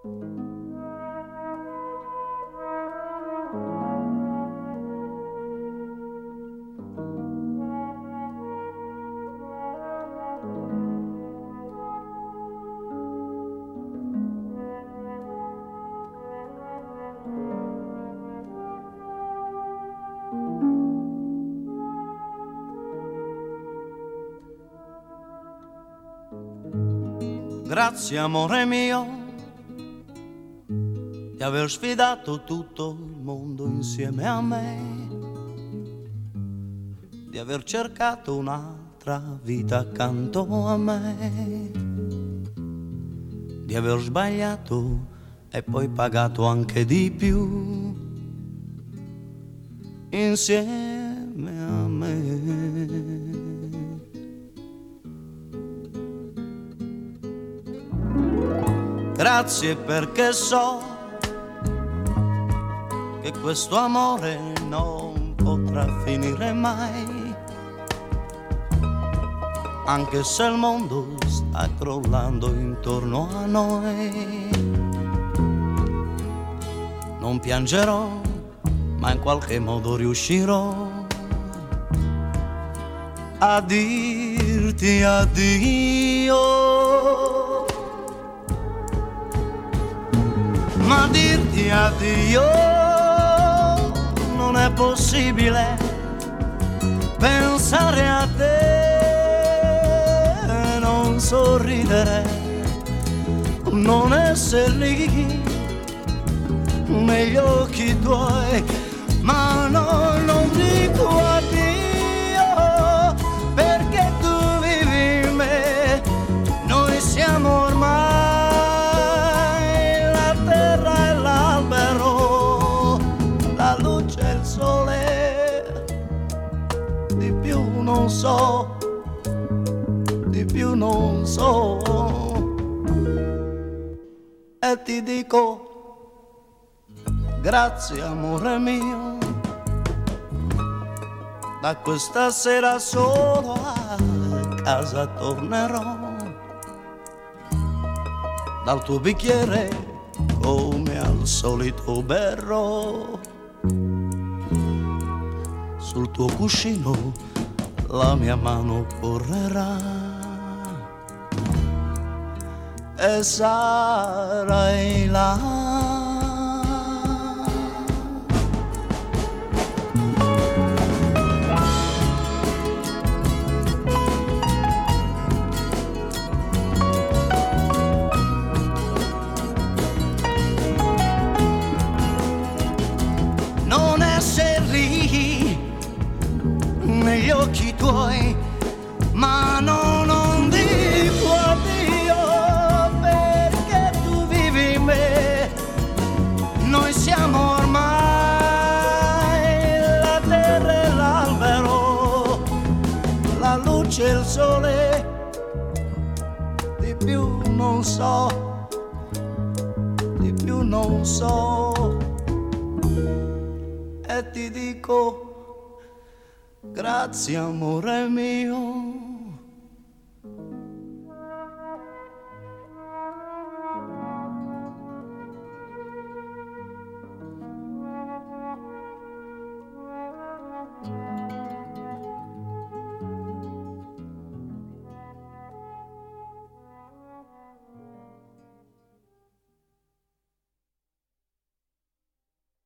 Grazie amore mio di aver sfidato tutto il mondo insieme a me, di aver cercato un'altra vita accanto a me, di aver sbagliato e poi pagato anche di più insieme a me. Grazie perché so che questo amore non potrà finire mai, anche se il mondo sta crollando intorno a noi. Non piangerò, ma in qualche modo riuscirò a dirti addio. Ma dirti addio non è possibile, pensare a te, non sorridere, non essere lì negli occhi tuoi, ma no, non dico addio perché tu vivi in me, noi siamo ormai sole, di più non so, di più non so, e ti dico grazie amore mio, da questa sera solo a casa tornerò, dal tuo bicchiere come al solito berrò, sul tuo cuscino la mia mano correrà e sarai là. Non essere lì negli occhi tuoi, ma no, non dico addio perché tu vivi in me, noi siamo ormai la terra e l'albero, la luce e il sole, di più non so, di più non so, e ti dico grazie amore mio.